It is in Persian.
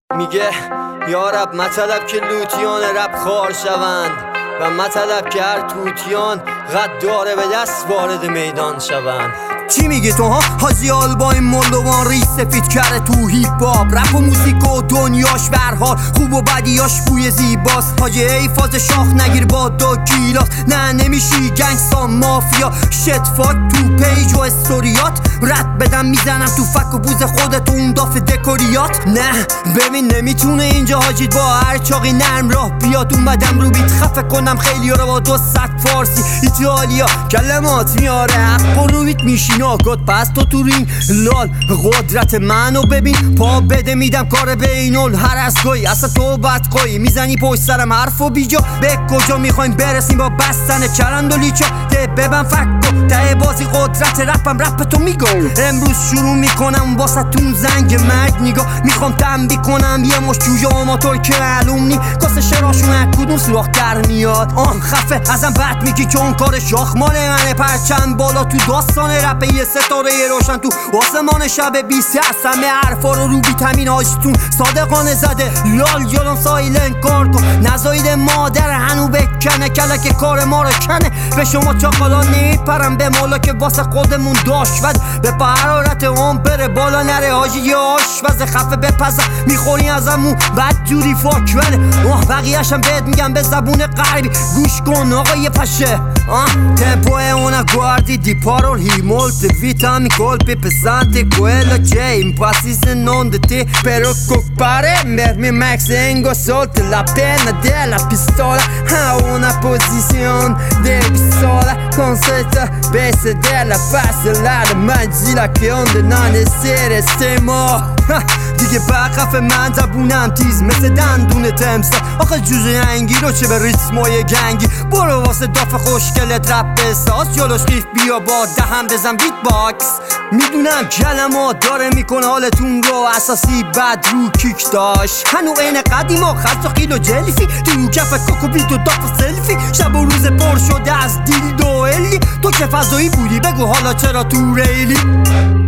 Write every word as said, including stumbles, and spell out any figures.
میگه یا رب مطلب که لوتیان رب خار شوند و مطلب که هر توتیان غداره به دست وارد میدان شوند. چی میگی تو ها؟ حاجی آلبا این مولوان ریس سفید کرده تو هیپ هاپ، رپ و موزیک و دنیاش برحال خوب و بدیاش بوی زیباست. حاجی ای فاز شاخ نگیر با دو گیلاس، نه نمیشی گنگستا مافیا شت فاک تو پیج و استوریات. رد بدم میزنم تو فک و بوز خودت اون داف دکوریات. نه ببین نمیتونه اینجا حاجی با هر چاقی نرم راه بیاد. اومدم رو بیت خفه کنم خیلی رو با دو ست فارسی ایتالیا کلمات میاره حق و رو بیت میشی ناگات. پس تو تو رینگ لال قدرت منو ببین پا بده میدم کار بینول هر از گوی اصلا تو بدقویی میزنی پشت سرم حرف و بیجا. به کجا میخوایم برسیم با بستن چرند و لیچا؟ ده ببن فکو ته بازی قدرت رپم رپ تو میگو. امروز شروع میکنم واسه تون زنگ مرگ نگاه. میخوام تنبیه کنم یه مش جوجه آماتور که معلوم نی کاسه شراشون از کدوم سراخ در میاد. آن خفه ازم بد میگی که اون کار شاخ مال منه. پرچم بالا تو داستان رپ یه ستاره روشن تو آسمان شب بیست هستم حرفا رو رو بیتامین هاشتون صادقانه زده. لال جلوم سایلن کار کن نزاید مادر هنو بکنه کلک کار ما رو کنه. به شما چاقالا نیپرم به مولا که واسه خودمون داشت ود به حرارت اون بره بالا نره. حاجی یه آشپز خفه بپزم میخوری ازمون بد جوری فاک بله. آه بقیهشم بهت میگم به زبون غربی گوش کن آقا یه پشه. آه tempo è una guardia di parole molte vitami colpi pesanti quello c'è impassi se non di te per occupare mermi max tengo sotto la penna della pistola a una posizione di pistola con sette besse della pasta la mangi la che onde non essere stiamo دیگه بقف من زبونم تیز مثل دندون تمسا. آخه جوجه انگی رو چه به ریتمای گنگی برو واسه داف خوشگلت رپ بساز جلوش قیف بیا با دهم بزن بیت باکس. میدونم کلمات داره میکنه حالتون رو اساسی بد رو کیک داشت هنو این قدیما خرص و خیل و جلیفی تو کف کوکو بیت و داف سلفی شب و روز پر شده از دیل دو الی. تو که فضایی بودی بگو حالا چرا تو ریلی.